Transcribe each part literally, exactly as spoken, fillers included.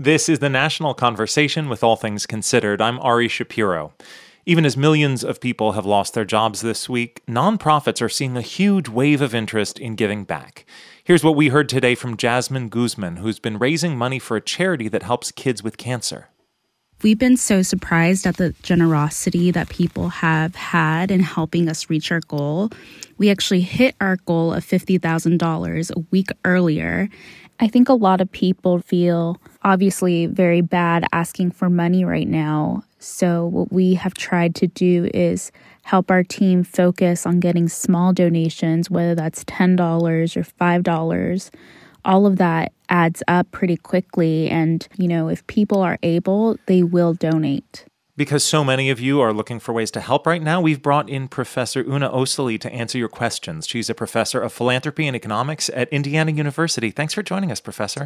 This is the National Conversation with All Things Considered. I'm Ari Shapiro. Even as millions of people have lost their jobs this week, nonprofits are seeing a huge wave of interest in giving back. Here's what we heard today from Jasmine Guzman, who's been raising money for a charity that helps kids with cancer. We've been so surprised at the generosity that people have had in helping us reach our goal. We actually hit our goal of fifty thousand dollars a week earlier. I think a lot of people feel obviously very bad asking for money right now. So what we have tried to do is help our team focus on getting small donations, whether that's ten dollars or five dollars. All of that adds up pretty quickly. And, you know, if people are able, they will donate. Because so many of you are looking for ways to help right now, we've brought in Professor Una Osili to answer your questions. She's a professor of philanthropy and economics at Indiana University. Thanks for joining us, Professor.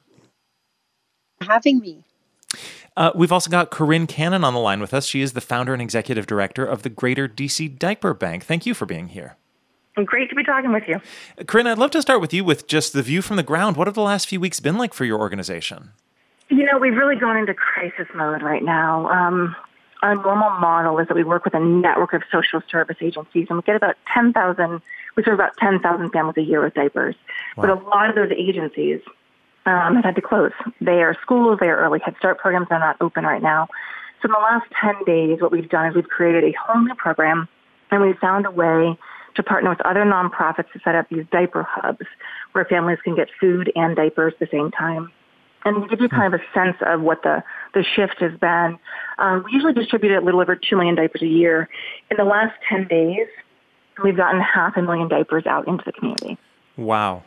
Having me. Uh, we've also got Corinne Cannon on the line with us. She is the founder and executive director of the Greater D C Diaper Bank. Thank you for being here. Great to be talking with you. Corinne, I'd love to start with you with just the view from the ground. What have the last few weeks been like for your organization? You know, we've really gone into crisis mode right now. Um, our normal model is that we work with a network of social service agencies, and we get about ten thousand, we serve about ten thousand families a year with diapers. Wow. But a lot of those agencies um, have had to close. They are schools, they are early Head Start programs, they're not open right now. So in the last ten days, what we've done is we've created a whole new program, and we've found a way to partner with other nonprofits to set up these diaper hubs where families can get food and diapers at the same time. And to give you kind of a sense of what the, the shift has been, um, we usually distribute a little over two million diapers a year. In the last ten days, we've gotten half a million diapers out into the community. Wow.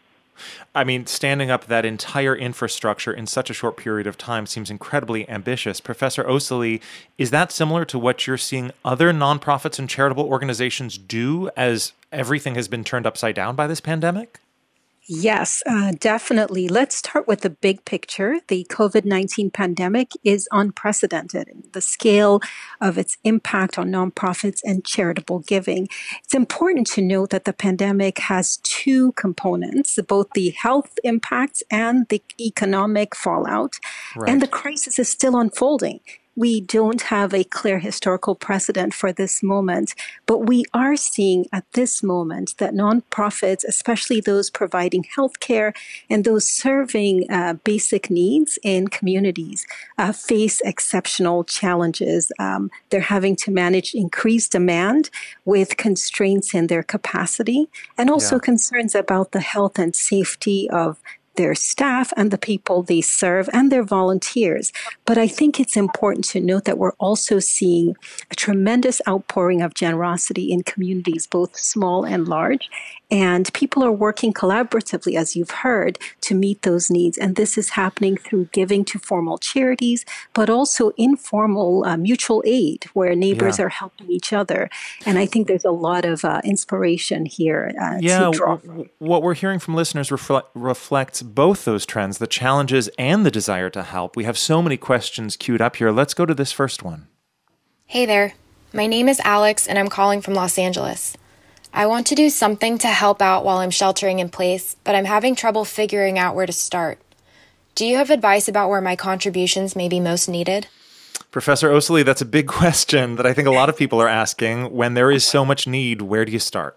I mean, standing up that entire infrastructure in such a short period of time seems incredibly ambitious. Professor Osili, is that similar to what you're seeing other nonprofits and charitable organizations do as everything has been turned upside down by this pandemic? Yes, uh, definitely. Let's start with the big picture. The covid nineteen pandemic is unprecedented in the scale of its impact on nonprofits and charitable giving. It's important to note that the pandemic has two components, both the health impacts and the economic fallout. Right. And the crisis is still unfolding. We don't have a clear historical precedent for this moment, but we are seeing at this moment that nonprofits, especially those providing healthcare and those serving uh, basic needs in communities, uh, face exceptional challenges. Um, they're having to manage increased demand with constraints in their capacity and also yeah. concerns about the health and safety of their staff and the people they serve and their volunteers. But I think it's important to note that we're also seeing a tremendous outpouring of generosity in communities, both small and large. And people are working collaboratively, as you've heard, to meet those needs. And this is happening through giving to formal charities, but also informal uh, mutual aid, where neighbors yeah. are helping each other. And I think there's a lot of uh, inspiration here uh, yeah, to draw w- from. What we're hearing from listeners refle- reflects both those trends, the challenges and the desire to help. We have so many questions queued up here. Let's go to this first one. Hey there. My name is Alex, and I'm calling from Los Angeles. I want to do something to help out while I'm sheltering in place, but I'm having trouble figuring out where to start. Do you have advice about where my contributions may be most needed? Professor Osili, that's a big question that I think a lot of people are asking. When there is so much need, where do you start?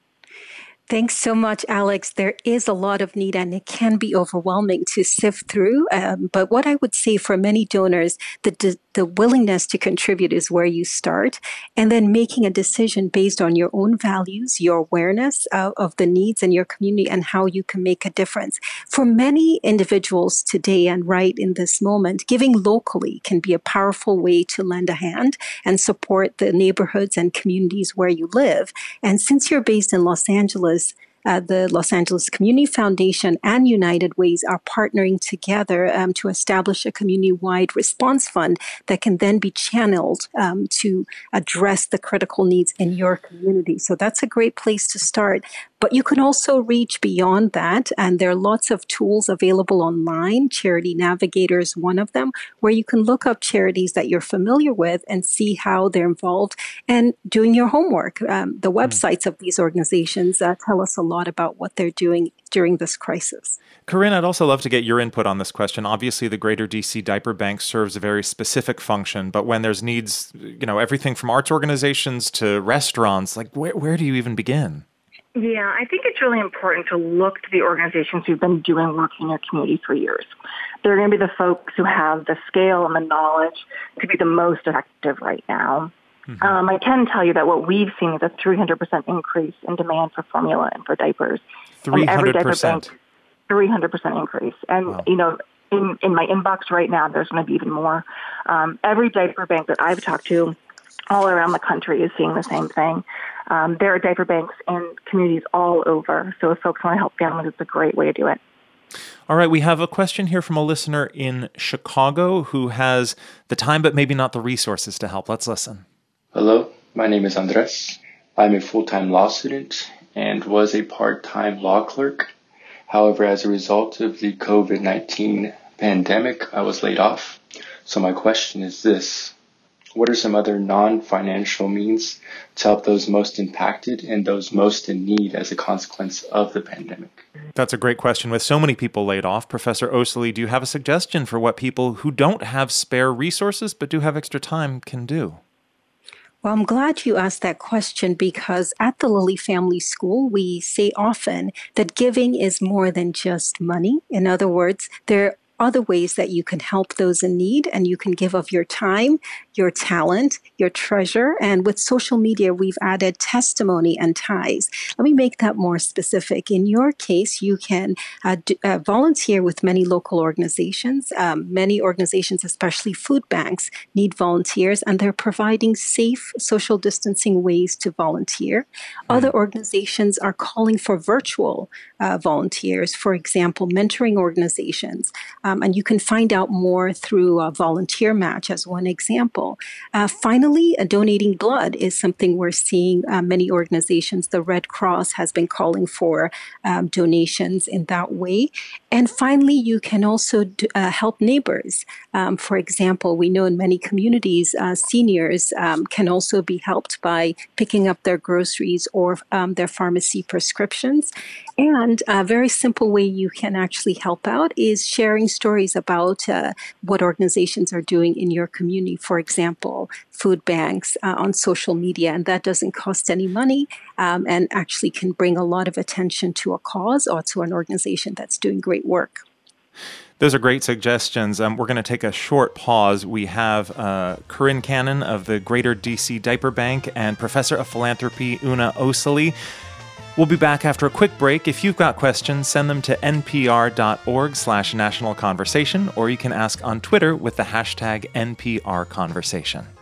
Thanks so much, Alex. There is a lot of need and it can be overwhelming to sift through. Um, but what I would say for many donors, the, the willingness to contribute is where you start. And then making a decision based on your own values, your awareness uh, of the needs in your community and how you can make a difference. For many individuals today and right in this moment, giving locally can be a powerful way to lend a hand and support the neighborhoods and communities where you live. And since you're based in Los Angeles, Uh, the Los Angeles Community Foundation and United Ways are partnering together um, to establish a community-wide response fund that can then be channeled um, to address the critical needs in your community. So that's a great place to start. But you can also reach beyond that. And there are lots of tools available online. Charity Navigator is one of them, where you can look up charities that you're familiar with and see how they're involved and doing your homework. Um, the websites of these organizations uh, tell us a lot about what they're doing during this crisis. Corinne, I'd also love to get your input on this question. Obviously, the Greater D C Diaper Bank serves a very specific function, but when there's needs, you know, everything from arts organizations to restaurants, like where, where do you even begin? Yeah, I think it's really important to look to the organizations who've been doing work in your community for years. They're going to be the folks who have the scale and the knowledge to be the most effective right now. Mm-hmm. Um, I can tell you that what we've seen is a three hundred percent increase in demand for formula and for diapers. three hundred percent. three hundred percent increase. And, wow. you know, in, in my inbox right now, there's going to be even more. Um, every diaper bank that I've talked to all around the country is seeing the same thing. Um, there are diaper banks in communities all over. So if folks want to help families, it's a great way to do it. All right, we have a question here from a listener in Chicago who has the time but maybe not the resources to help. Let's listen. Hello, my name is Andres. I'm a full-time law student and was a part-time law clerk. However, as a result of the covid nineteen pandemic, I was laid off. So my question is this: what are some other non-financial means to help those most impacted and those most in need as a consequence of the pandemic? That's a great question. With so many people laid off, Professor Oesterle, do you have a suggestion for what people who don't have spare resources but do have extra time can do? Well, I'm glad you asked that question because at the Lilly Family School, we say often that giving is more than just money. In other words, there other ways that you can help those in need, and you can give of your time, your talent, your treasure. And with social media, we've added testimony and ties. Let me make that more specific. In your case, you can uh, do, uh, volunteer with many local organizations. Um, many organizations, especially food banks, need volunteers, and they're providing safe social distancing ways to volunteer. Mm. Other organizations are calling for virtual uh, volunteers, for example, mentoring organizations. Um, and you can find out more through a Volunteer Match as one example. Uh, finally, uh, donating blood is something we're seeing uh, many organizations. The Red Cross has been calling for um, donations in that way. And finally, you can also do, uh, help neighbors. Um, for example, we know in many communities, uh, seniors um, can also be helped by picking up their groceries or um, their pharmacy prescriptions. And a very simple way you can actually help out is sharing stories about uh, what organizations are doing in your community. For example, food banks uh, on social media, and that doesn't cost any money um, and actually can bring a lot of attention to a cause or to an organization that's doing great work. Those are great suggestions. Um, we're going to take a short pause. We have uh, Corinne Cannon of the Greater D C Diaper Bank and Professor of Philanthropy Una Oesterle. We'll be back after a quick break. If you've got questions, send them to npr.org slash national conversation, or you can ask on Twitter with the hashtag N P R Conversation.